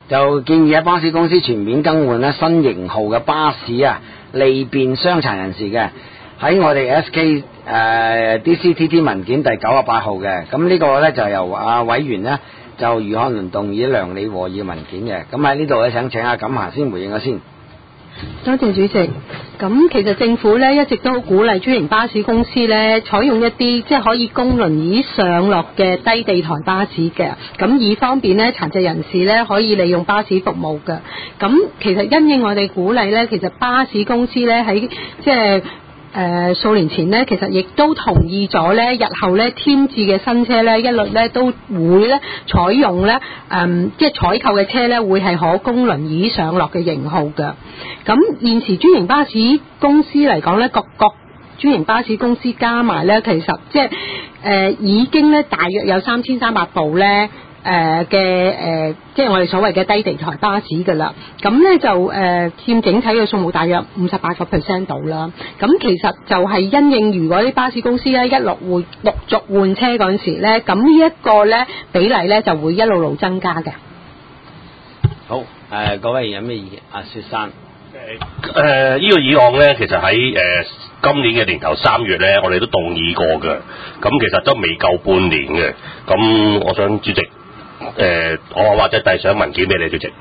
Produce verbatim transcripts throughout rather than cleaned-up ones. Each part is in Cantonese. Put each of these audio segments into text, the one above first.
就建議喺巴士公司全面更換咧新型號嘅巴士啊，利便傷殘人士嘅。喺我哋 S K 誒、呃、D C T T 文件第九十八號嘅，咁呢個咧就由阿委員呢，就余漢倫動議梁理和議文件嘅。咁喺呢度咧想請阿錦霞先回應咗先。 多謝主席。咁其實政府咧一直都好鼓勵專營巴士公司咧採用一啲即係可以供輪椅上落嘅低地台巴士嘅，咁以方便咧殘疾人士咧可以利用巴士服務嘅。咁其實因應我哋鼓勵咧，其實巴士公司咧喺即係誒數年前呢，其實亦都同意咗呢，日後呢添置嘅新車呢，一律呢都會呢採用呢，誒、嗯，即係採購嘅車呢，會係可供輪椅上落嘅型號嘅。咁現時專營巴士公司嚟講呢，各各專營巴士公司加埋呢，其實即係誒、呃、已經呢，大約有三千三百部呢。誒嘅誒，即係我哋所謂嘅低地台巴士㗎啦。咁咧就誒、呃、佔整體嘅數目大約五十八個 percent 到啦。咁其實就係因應如果啲巴士公司咧一路會陸續換車嗰陣時咧，咁呢一個咧比例咧就會一路路增加嘅。 好，誒、呃、各位有咩意見？阿雪山。 誒誒呢個議案咧，其實喺誒、呃、今年嘅年頭三月咧，我哋都動議過嘅。咁其實都未夠半年嘅。咁我想主席。誒、呃，我或者遞上文件俾你，主席。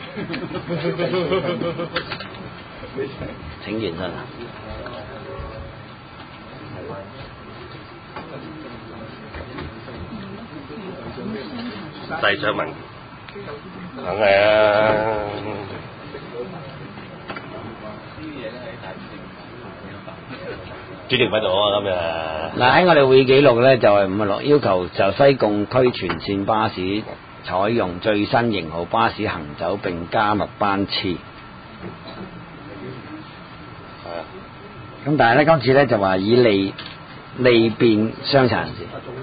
請完身。 遞上文件，梗係啊。主席喺度啊，今日嗱喺我哋會議記錄咧，就係五十六要求就西貢區全線巴士採用最新型號巴士行走並加密班次。係啊。咁但係咧，今次咧就話以利利便傷殘人士。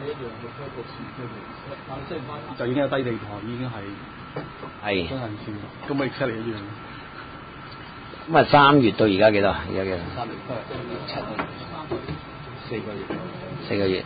就已經有低地台，已經係係傷殘線，咁咪出嚟一樣。 咁啊，三月到而家幾多？而家幾多？ 三月七個月。四個月， 四個月。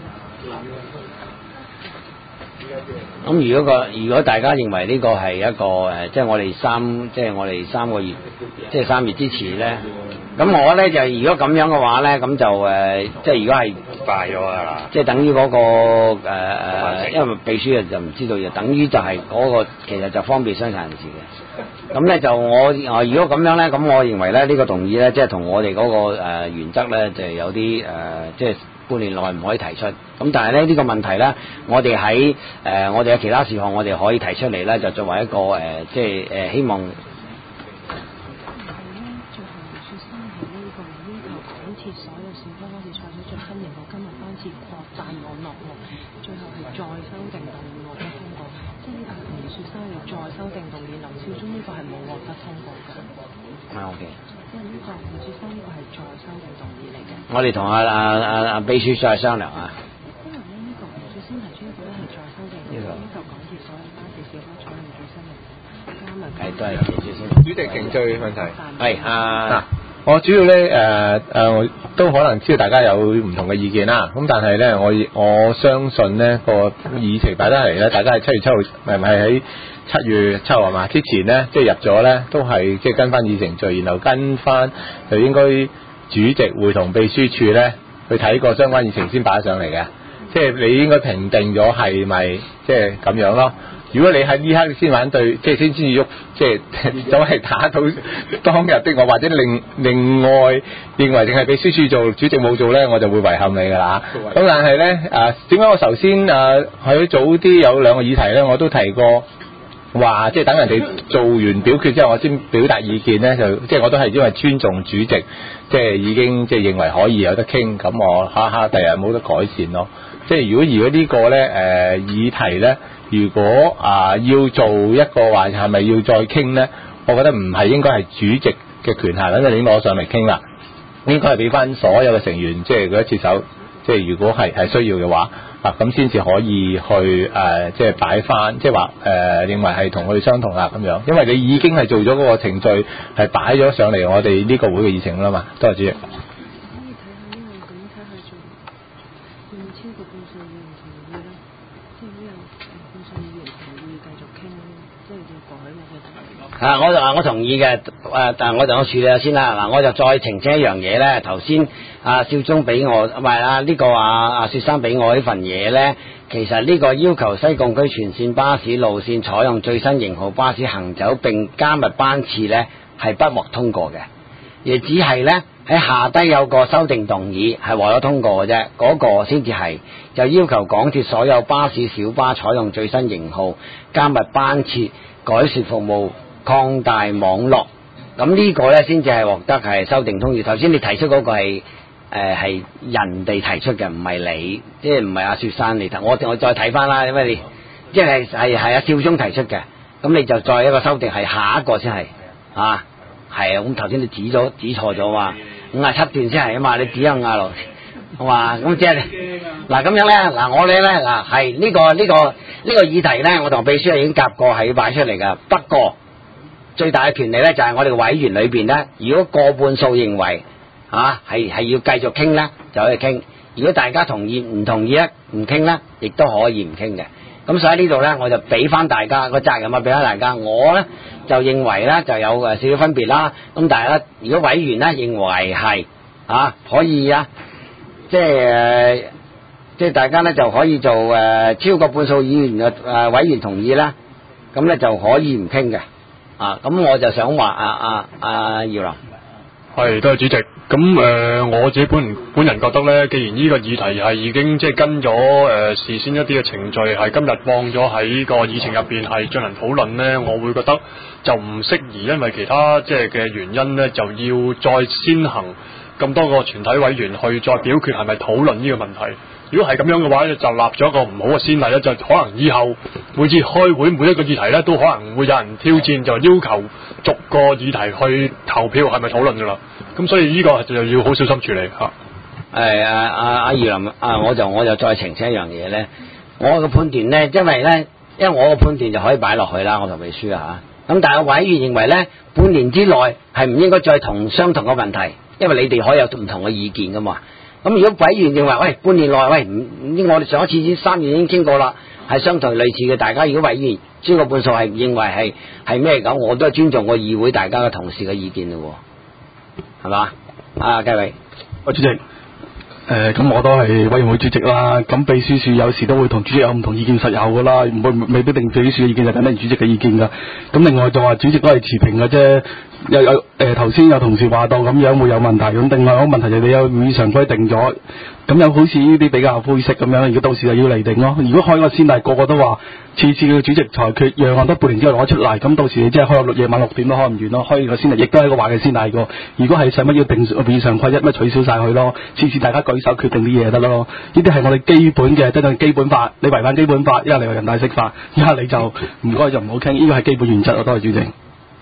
咁如果個如果大家認為呢個係一個誒，即係我哋三即係我哋三個月，即係三月之前咧，咁我咧就如果咁樣嘅話咧，咁就誒，即係如果係快咗㗎啦， 即係等於嗰個誒誒，因為秘書就唔知道，就等於就係嗰個其實就方便傷殘人士嘅。咁咧就我啊，如果咁樣咧，咁我認為咧呢個動議咧，即係同我哋嗰個誒原則咧，就係有啲誒，即係半年內唔可以提出。咁但係咧呢個問題咧，我哋喺誒我哋嘅其他事項，我哋可以提出嚟咧，就作為一個誒，即係誒希望。我哋同阿阿阿阿秘書再商量啊。因為呢呢個最新提出一個咧係再修訂，呢個呢個港鐵所有巴士小巴採用最新嘅加密。係都係最新。 主席程序問題。 係啊。嗱， 我主要咧誒誒，我都可能知道大家有唔同嘅意見啦。咁但係咧，我我相信咧個議程擺得嚟咧，大家係七月七號，係咪喺七月七號係嘛？之前咧即係入咗咧，都係即係跟翻議程序，然後跟翻就應該。主席會同秘書處咧去睇過相關議程先擺上嚟嘅，即係你應該評定咗係咪即係咁樣咯。如果你喺呢刻先反對，即係先先至喐，即係就係打到當日的我，或者另另外認為淨係秘書處做，主席冇做咧，我就會遺憾你㗎啦。咁但係咧啊，點解我頭先啊喺早啲有兩個議題咧，我都提過。話即係等人哋做完表決之後，我先表達意見咧，就即係我都係因為尊重主席，即係已經即係認為可以有得傾，咁我下下第日冇得改善咯。即係如果如果呢個咧誒、呃、議題咧，如果啊、呃、要做一個話係咪要再傾咧？我覺得唔係應該係主席嘅權限，咁就應該攞上嚟傾啦。應該係俾翻所有嘅成員，即係嗰一次手，即係如果係係需要嘅話。啊，咁先至可以去誒、呃，即係擺翻，即係話誒，認為係同佢哋相同啦咁樣，因為你已經係做咗嗰個程序，係擺咗上嚟我哋呢個會嘅議程啦嘛。多謝主席。 誒啊，我就我同意嘅，誒，但係我就我處理下先啦。嗱，我就再澄清一樣嘢咧。頭先阿少忠俾我，唔係啊呢個啊阿雪生俾我呢份嘢咧，其實呢個要求西貢區全線巴士路線採用最新型號巴士行走並加密班次咧，係不獲通過嘅，亦只係咧喺下低有個修訂動議係獲咗通過嘅啫，嗰、那個先至係就要求港鐵所有巴士小巴採用最新型號加密班次改善服務。擴大網絡，咁呢個呢先至係獲得係修訂通知。頭先你提出嗰個係誒係人哋提出嘅，唔係你，即係唔係阿雪山你提。我我再睇翻啦，因為你即係係係阿少忠提出嘅，咁你就再一個修訂係下一個先係啊，係啊。咁頭先你指咗指錯咗嘛，五十七段先係啊嘛，你指咗五十六，好嘛？咁即係嗱咁樣呢，嗱我哋呢，嗱係呢個呢、呢個呢、呢個議題呢，我同秘書已經夾過係要擺出嚟噶，不過。最大嘅權利咧，就係我哋嘅委員裏邊咧，如果過半數認為啊係係要繼續傾咧，就可以傾；如果大家同意唔同意咧，唔傾咧，亦都可以唔傾嘅。咁所以喺呢度咧，我就俾翻大家個責任啊，俾翻大家。我咧就認為咧就有誒少少分別啦。咁但係咧，如果委員咧認為係啊可以啊，即係誒即係大家咧就可以做誒、呃、超過半數議員嘅誒、呃、委員同意啦，咁咧就可以唔傾嘅。啊，咁我就想話啊啊啊姚林， 係多謝主席。咁誒、呃，我自己本本人覺得咧，既然呢個議題係已經即係跟咗誒、呃、事先一啲嘅程序，係今日放咗喺個議程入邊係進行討論咧，我會覺得就唔適宜，因為其他即係嘅原因咧，就要再先行咁多個全體委員去再表決係咪討論呢個問題。如果係咁樣嘅話咧，就立咗一個唔好嘅先例咧，就可能以後每次開會每一個議題咧，都可能會有人挑戰，就要求逐個議題去投票係咪討論噶啦。咁所以呢個就要好小心處理嚇。 誒阿阿阿葉林啊，我就我就再澄清一樣嘢咧，我嘅判斷咧，因為咧，因為我嘅判斷就可以擺落去啦，我同秘書啊嚇。咁但係委員認為咧，半年之內係唔應該再同相同嘅問題，因為你哋可以有唔同嘅意見噶嘛。咁如果委員認為，喂，半年內，喂，唔，我哋上一次三月已經傾過啦，係相同類似嘅，大家如果委員超過半數係認為係係咩咁，我都係尊重個議會大家嘅同事嘅意見咯，係嘛？啊，繼位， 喂，主席，誒、呃，咁我都係委員會主席啦，咁秘書處有時都會同主席有唔同意見，實有噶啦，唔會未必定秘書處嘅意見就等於主席嘅意見噶。咁另外就話主席都係持平嘅啫。有有誒頭先有同事話到咁樣會有問題，咁另外一個問題就係你有會議常規定咗，咁有好似呢啲比較灰色咁樣，如果到時就要釐定咯。如果開個先例，個個都話次次嘅主席裁決，樣樣都半年之後攞出嚟，咁到時你即係開到六夜晚六點都開唔完咯。開個先例亦都係一個壞嘅先例個。如果係使乜要定會議常規，一乜取消晒佢咯，次次大家舉手決定啲嘢得咯。呢啲係我哋基本嘅，即係基本法。你違反基本法，一係你話人大釋法，一係你就唔該就唔好傾。呢個係基本原則啊，多謝主席。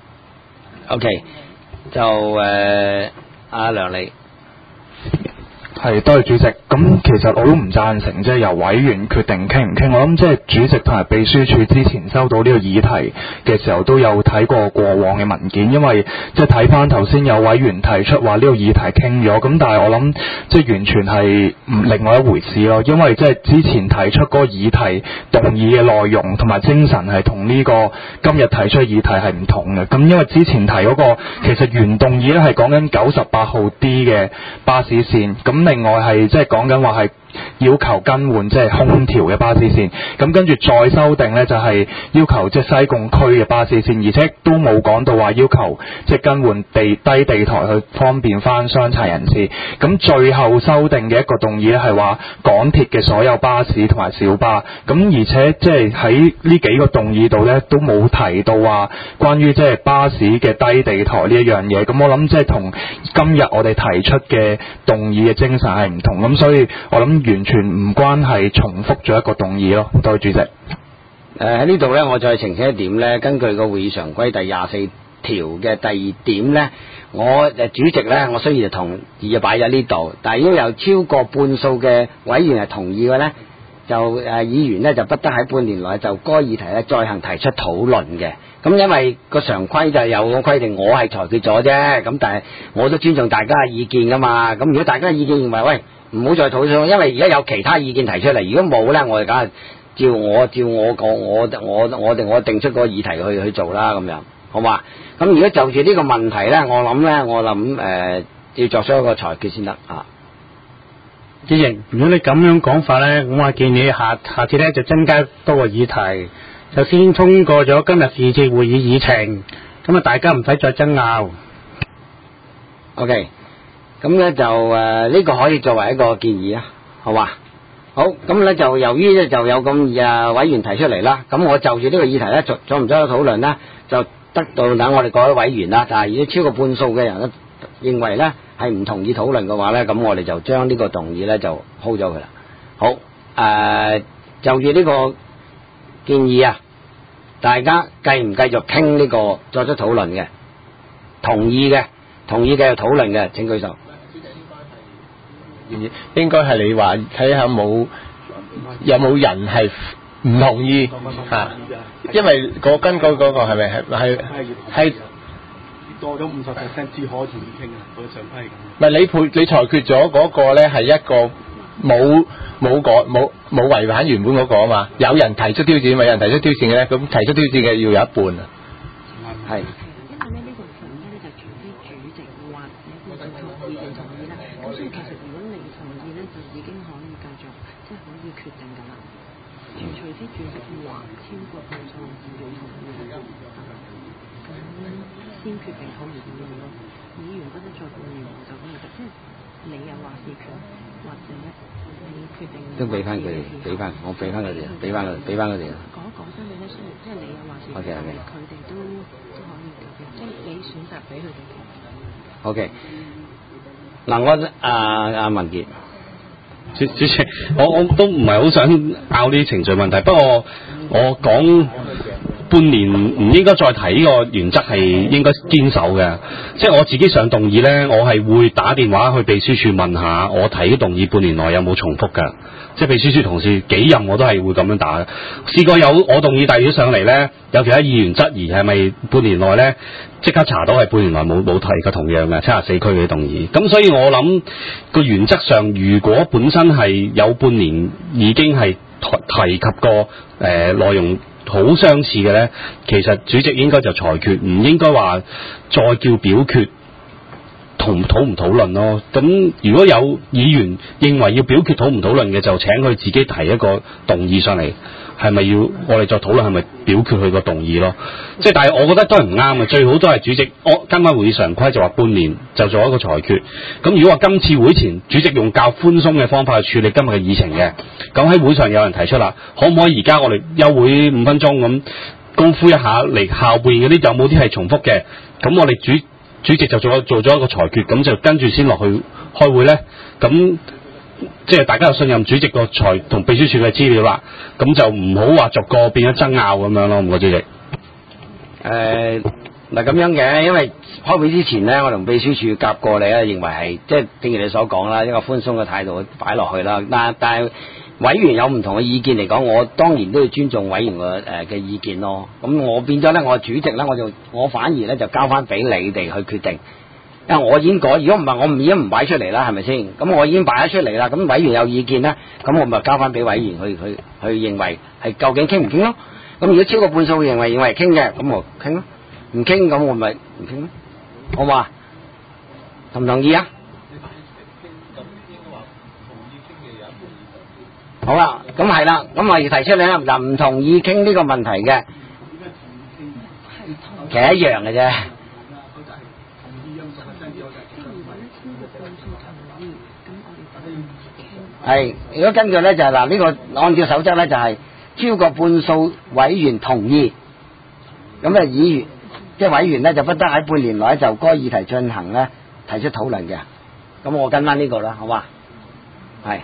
OK，就誒阿、呃、梁利。 係，多謝主席。咁其實我都唔贊成即係由委員決定傾唔傾。我諗即係主席同埋秘書處之前收到呢個議題嘅時候都有睇過過往嘅文件，因為即係睇翻頭先有委員提出話呢個議題傾咗，咁但係我諗即係完全係唔另外一回事咯。因為即係之前提出嗰個議題動議嘅內容同埋精神係同呢個今日提出嘅議題係唔同嘅。咁因為之前提嗰個其實原動議咧係講緊九十八號 D 嘅巴士線，咁另外係即係講緊話係要求更換即係空調嘅巴士線，咁跟住再修訂呢，就係要求即係西貢區嘅巴士線，而且都冇講到話要求即係更換地低地台去方便翻傷殘人士。咁最後修訂嘅一個動議呢，係話港鐵嘅所有巴士同埋小巴，咁而且即係喺呢幾個動議度呢，都冇提到話關於即係巴士嘅低地台呢一樣嘢。咁我諗即係同今日我哋提出嘅動議嘅精神係唔同，咁所以我諗完全唔關係重複咗一個動議咯。多謝主席。誒喺呢度呢，我再澄清一點呢，根據個會議常規第廿四條嘅第二點呢，我誒主席呢，我雖然就同意擺喺呢度，但係如果有超過半數嘅委員係同意嘅呢，就誒議員呢就不得喺半年內就該議題呢再行提出討論嘅。咁因為個常規就有個規定，我係裁決咗啫。咁但係我都尊重大家嘅意見噶嘛。咁如果大家嘅意見認為喂，唔好再討論，因為而家有其他意見提出嚟，如果冇呢，我哋梗係照我照我講，我我我哋我定出個議題去去做啦，咁樣好嘛？咁如果就住呢個問題咧，我諗咧，我諗誒、呃、要作出一個裁決先得啊。 主席，如果你咁樣講法咧，咁我建議下下次咧就增加多個議題，就先通過咗今日二次會議議程，咁啊大家唔使再爭拗。 OK， 咁咧就誒呢、呃這個可以作為一個建議啊，好嘛？好，咁咧就由於咧就有咁誒委員提出嚟啦，咁我就住呢個議題咧做做唔做討論咧，就得到等我哋各位委員啦，但係如果超過半數嘅人咧認為咧係唔同意討論嘅話咧，咁我哋就將呢個動議咧就 hold 咗佢啦。好，誒、呃、就住呢個建議啊，大家繼唔繼續傾呢個作出討論嘅？同意嘅，同意繼續討論嘅請舉手。 應該係你話睇下冇有冇人係唔同意嚇，因為嗰根嗰嗰個係咪係係係多咗五十 percent 至可同意傾啊，嗰上批咁。 唔係你判你裁決咗嗰個咧係一個冇冇改冇冇違反原本嗰個啊嘛，有人提出挑戰，有人提出挑戰嘅咧，咁提出挑戰嘅要有一半啊。係。 因為咧呢個份咧就除非主席或者觀眾同意定同意啦，咁所以其實如果你同意咧，就已經可以繼續即係可以決定㗎啦。除非主席話超過半數議員同意嘅，咁先決定同唔同意咯。議員不得再半年就咁就即係你有話事權，或者你決定都俾翻佢哋，俾翻我俾翻佢哋，俾翻佢，俾翻佢哋。 講講真你咧，雖然即係你有話事權， okay, okay. 但係佢哋都都可以決定，即係你選擇俾佢哋。 O K， 嗱我阿阿文傑。 主主席，我我都唔係好想拗呢啲程序問題，不過我講半年唔應該再提呢個原則係應該堅守嘅，即係我自己上動議呢，我係會打電話去秘書處問下，我提啲動議半年內有冇重複㗎？即係秘書處同事幾任我都係會咁樣打嘅。試過有我動議遞咗上嚟呢，有其他議員質疑係咪半年內呢，即刻查到係半年內冇冇提嘅同樣嘅七十四區嘅動議。咁所以我諗個原則上，如果本身係有半年已經係提及過誒、呃、內容好相似嘅呢，其實主席應該就裁決，唔應該話再叫表決同討唔討論咯。咁如果有議員認為要表決討唔討論嘅，就請佢自己提一個動議上嚟，係咪要我哋再討論係咪表決佢個動議咯？即係但係我覺得都係唔啱嘅，最好都係主席我跟翻會議常規就話半年就做一個裁決。咁如果話今次會前主席用較寬鬆嘅方法去處理今日嘅議程嘅，咁喺會上有人提出啦，可唔可以而家我哋休會五分鐘咁功夫一下嚟後邊嗰啲有冇啲係重複嘅？咁我哋主主席就做做咗一個裁決，咁就跟住先落去開會咧。咁即係大家有信任主席個裁同秘書處嘅資料啦，咁就唔好話逐個變咗爭拗咁樣咯，唔該主席。誒嗱咁樣嘅，因為開會之前咧，我同秘書處夾過你咧，認為係即係正如你所講啦，一個寬鬆嘅態度擺落去啦。但但係委員有唔同嘅意見嚟講，我當然都要尊重委員嘅誒嘅意見咯。咁我變咗咧，我主席咧，我就我反而咧就交翻俾你哋去決定。因為我已經改，如果唔係我唔已經唔擺出嚟啦，係咪先？咁我已經擺咗出嚟啦，咁委員有意見咧，咁我咪交翻俾委員去去去認為係究竟傾唔傾咯？咁如果超過半數認為認為傾嘅，咁我傾咯；唔傾咁我咪唔傾咯，好嘛？同唔同意啊？好啦，咁係啦，咁我要提出咧，嗱唔同意傾呢個問題嘅，其實一樣嘅啫。係，如果根據咧就係嗱呢個按照守則咧就係超過半數委員同意，咁啊議員即係委員咧就不得喺半年內就該議題進行咧提出討論嘅。咁我跟翻呢個啦，好嘛？係。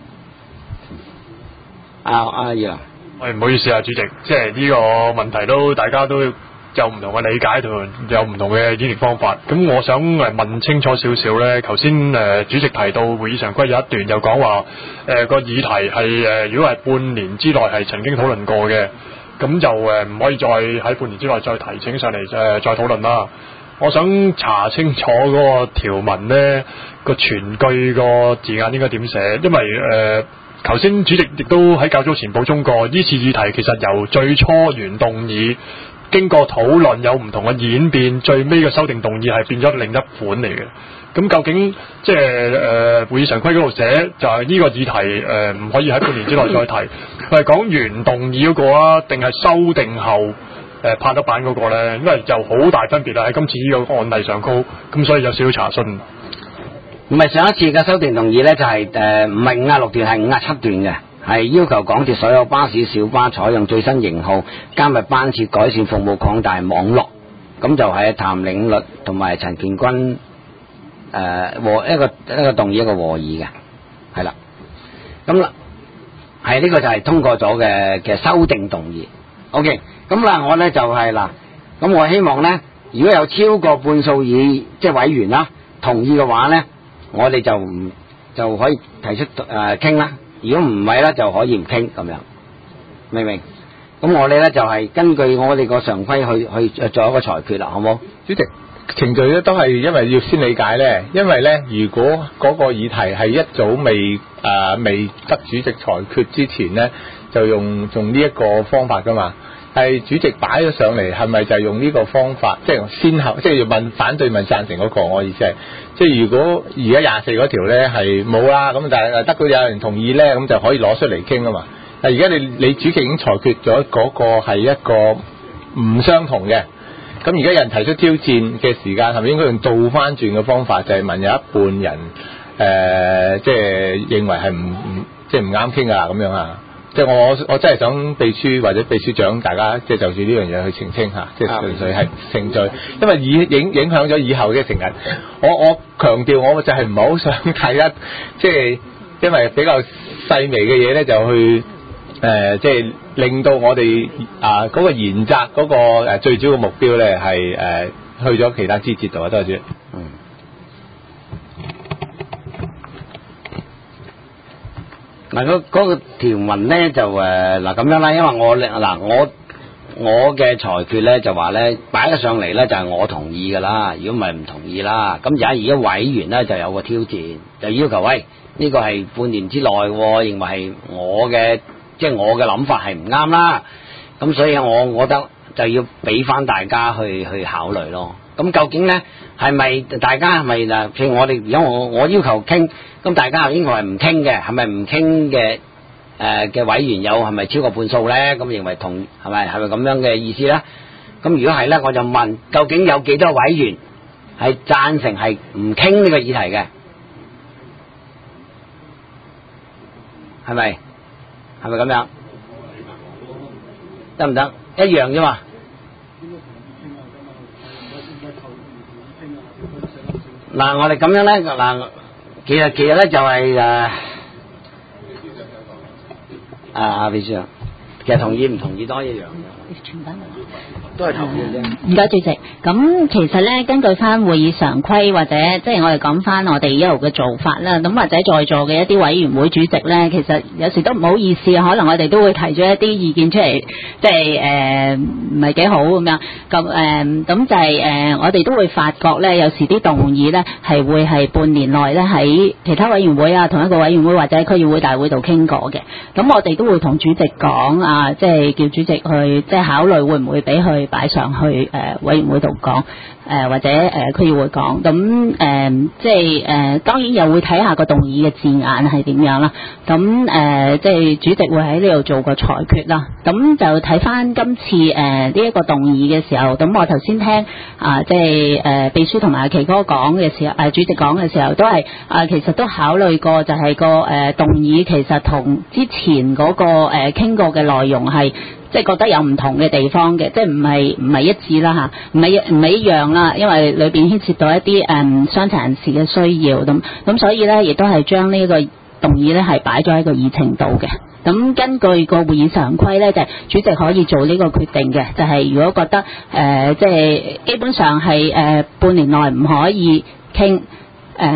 啊阿葉啊， 係唔好意思啊，主席，即係呢個問題都大家都有唔同嘅理解同有唔同嘅演繹方法。咁我想誒問清楚少少咧，頭先誒主席提到會議常規有一段就講話誒個議題係誒、呃、如果係半年之內係曾經討論過嘅，咁就誒唔、呃、可以再喺半年之內再提請上嚟誒、呃、再討論啦。我想查清楚嗰個條文咧個全句個字眼應該點寫，因為誒。呃頭先主席亦都喺較早前補充過，呢次議題其實由最初原動議經過討論有唔同嘅演變，最尾嘅修訂動議係變咗另一款嚟嘅。咁究竟即係誒會議常規嗰度寫就係呢個議題誒唔、呃、可以喺半年之內再提，佢係講原動議嗰個啊，定係修訂後誒、呃、拍得版嗰個咧？因為就好大分別啦喺今次呢個案例上高，咁所以有少少查詢。 唔係上一次嘅修訂動議咧，就係誒唔係五十六段，係五十七段嘅，係要求港鐵所有巴士、小巴採用最新型號，加密班次，改善服務，擴大網絡。咁就係譚領律同埋陳建軍。誒、呃、和一個一個動議一個和議嘅，係啦，咁啦，係呢個就係通過咗嘅嘅修訂動議。OK，咁啦，我咧就係、是、嗱，咁我希望咧，如果有超過半數議即係委員啦同意嘅話咧，我哋就唔就可以提出誒傾啦。如果唔係咧，就可以唔傾咁樣，明唔明？咁我哋咧就係、是、根據我哋個常規去去做一個裁決啦，好冇？ 主席。程序咧都係因為要先理解咧，因為咧如果嗰個議題係一早未誒、呃、未得主席裁決之前咧，就用用呢一個方法噶嘛。係主席擺咗上嚟，係咪就係用呢個方法？即係先後，即係要問反對問贊成嗰個。我意思係，即係如果而家廿四嗰條咧係冇啦，咁但係得到有人同意咧，咁就可以攞出嚟傾啊嘛。但係而家你你主席已經裁決咗嗰個係一個唔相同嘅。咁而家有人提出挑戰嘅時間，係咪應該用倒翻轉嘅方法？就係、是、問有一半人誒、呃，即係認為係唔唔即係唔啱傾啊咁樣啊？即係我我真係想秘書或者秘書長大家即係就住呢樣嘢去澄清下，即係純粹係程序，因為以影影響咗以後嘅成日。我我強調，我就係唔係好想睇一即係因為比較細微嘅嘢咧，就去誒、呃、即係。令到我哋啊嗰個研責嗰個誒最主要嘅目標咧係誒去咗其他枝節度啊，多謝。嗯。 嗱，嗰嗰個條文咧就誒嗱咁樣啦，因為我嗱我我嘅裁決咧就話咧擺得上嚟咧就係我同意㗎啦，如果唔係唔同意啦。咁而家而家委員咧就有個挑戰，就要求喂呢個係半年之內，認為係我嘅。即係我嘅諗法係唔啱啦，咁所以我覺得就要俾翻大家去去考慮咯。咁究竟咧係咪大家係咪嗱？譬如我哋而家我我要求傾，咁大家應該係唔傾嘅，係咪唔傾嘅誒嘅委員有係咪超過半數咧？咁認為同係咪係咪咁樣嘅意思咧？咁如果係咧，我就問究竟有幾多委員係贊成係唔傾呢個議題嘅？係咪？係咪咁樣？得唔得？一樣啫嘛。嗱，我哋咁樣咧，嗱，其實其實咧就係誒，啊阿秘書，其實同意唔同意都一樣嘅。都係投票啫。 唔該，主席。咁其實咧，根據翻會議常規或者即係我哋講翻我哋一路嘅做法啦，咁或者在座嘅一啲委員會主席咧，其實有時都唔好意思，可能我哋都會提咗一啲意見出嚟，即係誒唔係幾好咁樣。咁誒咁就係、是、誒、呃，我哋都會發覺咧，有時啲動議咧係會係半年內咧喺其他委員會啊，同一個委員會或者區議會大會度傾過嘅。咁我哋都會同主席講啊，即係叫主席去即係考慮會唔會俾佢擺上去誒、呃、委員會度講，誒、呃、或者誒區議會講，咁、呃、誒即係誒、呃、當然又會睇下個動議嘅字眼係點樣啦。咁誒、呃、即係主席會喺呢度做個裁決啦。咁就睇翻今次誒呢一個動議嘅時候，咁我頭先聽啊、呃、即係誒、呃、秘書同埋阿奇哥講嘅時候，誒、呃、主席講嘅時候都係啊、呃、其實都考慮過就係個誒、呃、動議其實同之前嗰、那個誒傾、呃、過嘅內容係。即係覺得有唔同嘅地方嘅，即係唔係唔係一致啦嚇，唔係唔係一樣啦，因為裏邊牽涉到一啲誒傷殘人士嘅需要咁，咁所以咧亦都係將呢個動議咧係擺咗喺個議程度嘅。咁根據個會議常規咧，就係、是、主席可以做呢個決定嘅，就係、是、如果覺得誒、呃、即係基本上係誒、呃、半年內唔可以傾。誒誒、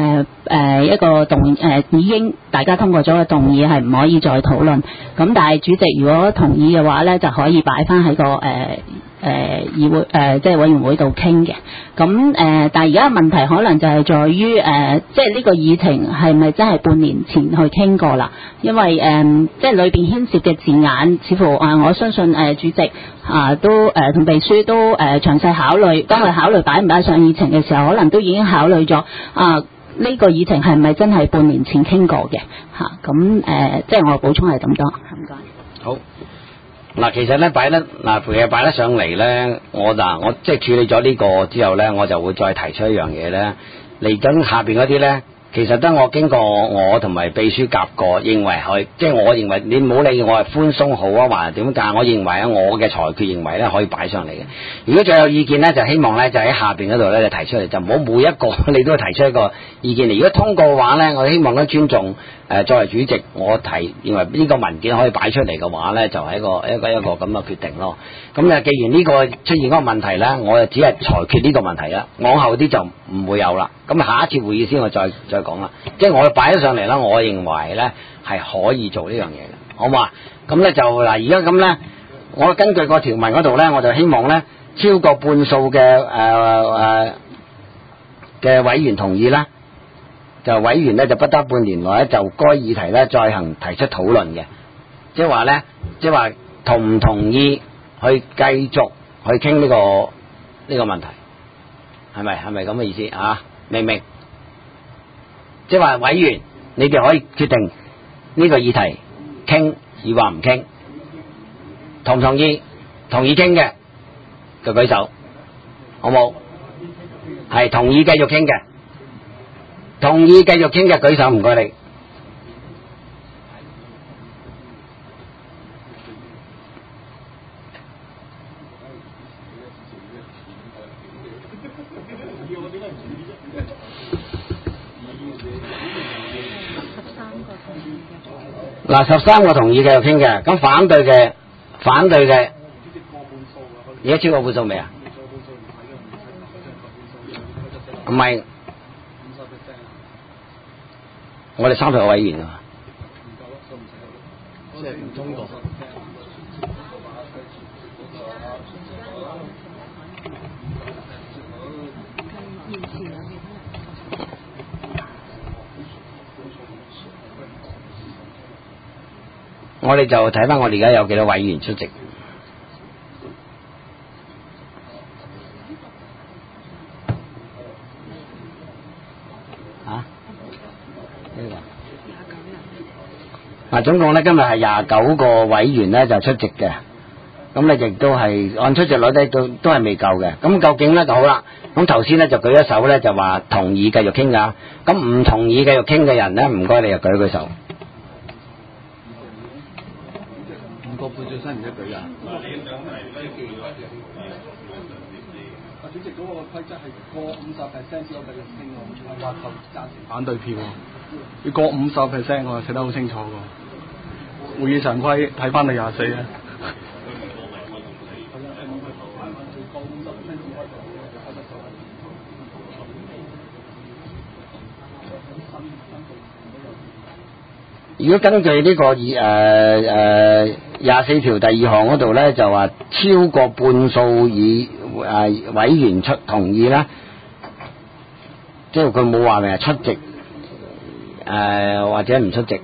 誒一個動誒、呃、已經大家通過咗個動議係唔可以再討論。咁但係主席如果同意嘅話咧，就可以擺翻喺個誒。呃誒、呃、議會誒、呃、即係委員會度傾嘅，咁誒、呃、但係而家嘅問題可能就係在於誒、呃、即係呢個議程係咪真係半年前去傾過啦？因為誒、呃、即係裏邊牽涉嘅字眼，似乎啊、呃、我相信誒、呃、主席啊都誒同、呃、秘書都誒、呃、詳細考慮，當佢考慮擺唔擺上議程嘅時候，可能都已經考慮咗啊呢個議程係咪真係半年前傾過嘅嚇？咁、啊、誒、呃、即係我補充係咁多，唔該。 好。嗱，其實咧擺得嗱，其實擺得上嚟咧，我嗱我即係處理咗呢個之後咧，我就會再提出一樣嘢咧。嚟緊下邊嗰啲咧，其實得我經過我同埋秘書夾過，認為可以，即係我認為你唔好理我係寬鬆好啊，還係點解？我認為啊，我嘅裁決認為咧可以擺上嚟嘅。如果再有意見咧，就希望咧就喺下邊嗰度咧就提出嚟，就唔好每一個你都提出一個意見嚟。如果通過嘅話咧，我希望咧尊重。誒作為主席，我提認為呢個文件可以擺出嚟嘅話咧，就係、是、一個一個一個咁嘅決定咯。咁誒，既然呢個出現嗰個問題咧，我就只係裁決呢個問題啦，往後啲就唔會有啦。咁下一次會議先我再再講啦。即係我擺咗上嚟啦，我認為咧係可以做呢樣嘢嘅，好嘛？咁咧就嗱，而家咁咧，我根據個條文嗰度咧，我就希望咧超過半數嘅誒誒嘅委員同意啦。就委員咧就不得半年內咧就該議題咧再行提出討論嘅，即係話咧，即係話同唔同意去繼續去傾呢個呢個問題，係咪係咪咁嘅意思啊？明唔明？即係話委員，你哋可以決定呢個議題傾，而話唔傾，同唔同意？同意傾嘅就舉手，好冇？係同意繼續傾嘅。同意繼續傾嘅舉手，唔該你。嗱，十三個同意繼續傾嘅，咁反對嘅，反對嘅，而家超過半數未啊？唔係。我哋三十個委員啊，即係唔通過。我哋就睇翻我哋而家有幾多委員出席。嗱，總共咧今日係廿九個委員咧就出席嘅，咁咧亦都係按出席率咧都都係未夠嘅。咁究竟咧就好啦，咁頭先咧就舉一手咧就話同意繼續傾㗎，咁唔同意繼續傾嘅人咧唔該你就舉舉手。五個半最新唔一舉啊！主席嗰個規則係過五十 percent 先有繼續傾喎，話投贊成反對票喎，要過五十 percent 喎，寫得好清楚喎。會議常規睇翻你廿四啊。如果根據呢個二誒誒廿四條第二項嗰度咧，就話超過半數以誒、呃、委員出同意啦，即係佢冇話明係出席誒、呃、或者唔出席。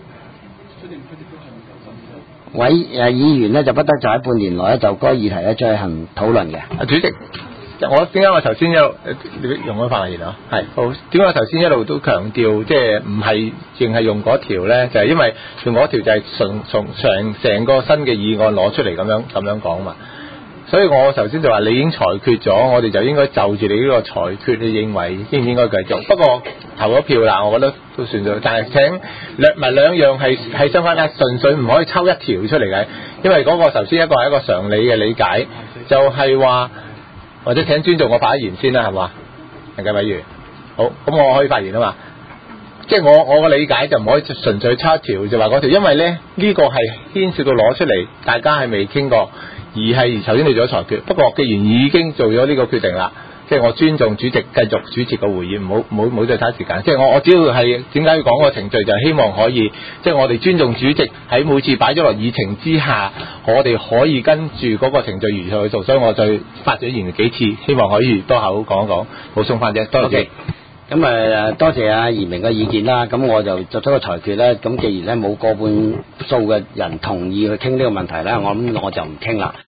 委誒、呃、議員咧就不得就喺半年內咧就該議題咧進行討論嘅。啊，主席。我點解我頭先一路用咗發言啊？係好，點解我頭先一路都強調，即係唔係淨係用嗰條咧？就係、是、因為用嗰條就係從從成成個新嘅議案攞出嚟咁樣咁樣講嘛。所以我頭先就話你已經裁決咗，我哋就應該就住你呢個裁決，你認為應唔應該繼續？不過投咗票啦，我覺得都算咗。但係請兩唔係兩樣係係相反嘅，純粹唔可以抽一條出嚟嘅，因為嗰個頭先一個係一個常理嘅理解，就係、是、話。或者請尊重我發言先啦，係嘛？係嘅，委員。好，咁我可以發言啊嘛。即係我我嘅理解就唔可以純粹抽一條就話嗰條，因為咧呢、呢個係牽涉到攞出嚟，大家係未傾過，而係頭先你做咗裁決。不過既然已經做咗呢個決定啦， 即係我尊重主席繼續主持個會議，唔好唔好唔好再嘥時間。即係我我只要係點解要講個程序，就係希望可以即係我哋尊重主席喺每次擺咗落議程之下，我哋可以跟住嗰個程序如序去做。所以我再發咗言幾次，希望可以多口講一講，補充翻啫。多謝。Okay. 咁誒多謝阿嚴明嘅意見啦，咁我就作出個裁決咧。咁既然咧冇過半數嘅人同意去傾呢個問題咧，我諗我就唔傾啦。